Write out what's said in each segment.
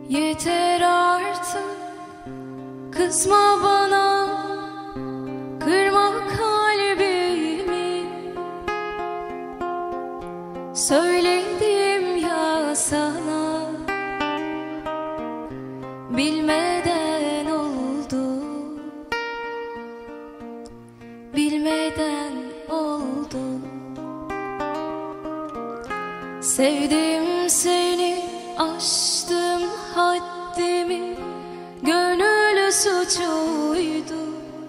Yeter artık, kızma bana, kırma kalbimi. Söyledim ya sana, bilmeden oldu, bilmeden oldu. Sevdim seni, aştım haddimi, gönül suçuydu.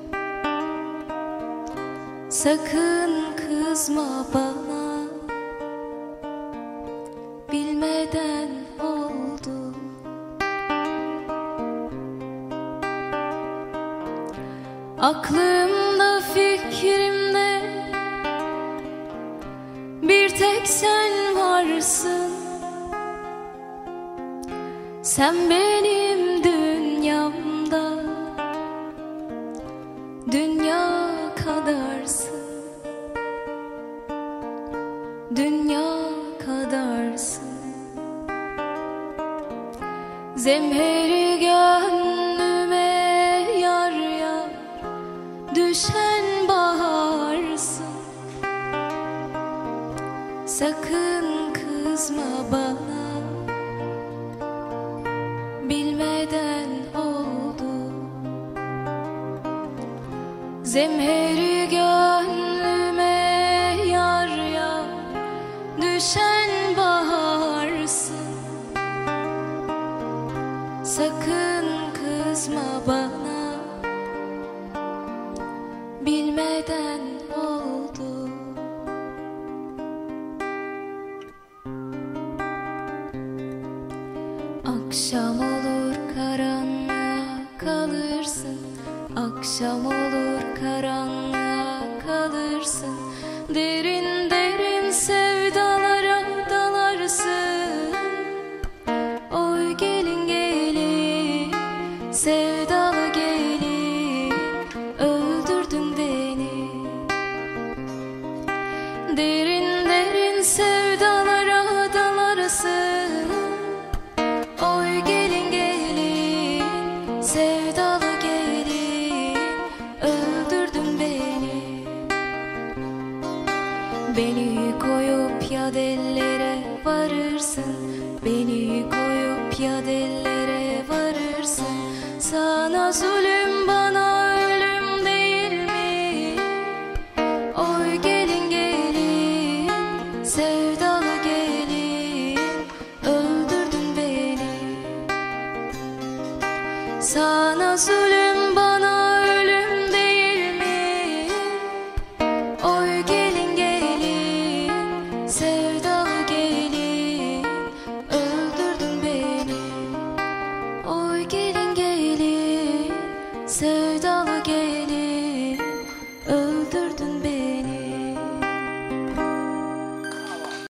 Sakın kızma bana, bilmeden oldu. Aklımda, fikrimde bir tek sen varsın. Sen benim dünyamda dünya kadarsın, dünya kadarsın. Zemheri gönlüme yar yar düşen baharsın. Sakın kızma bana, bilmeden oldu. Zemheri gönlüme yar yar düşen baharsın. Sakın kızma bana, bilmeden oldu. Akşam olur karanlığa kalırsın, akşam olur karanlığa kalırsın. Derin derin sevdalara dalarsın. Oy gelin gelin, sevdalı gelin, öldürdün beni. Derin derin sevdalara dalarsın. Oy gelin gelin, sevdalı gelin, öldürdün beni. Beni koyup yadellere varırsın, beni koyup yadellere varırsın. Sana zulüm, bana ölüm değil mi? Oy gelin gelin, sevdalı gelin, öldürdün beni. Sana zulüm, bana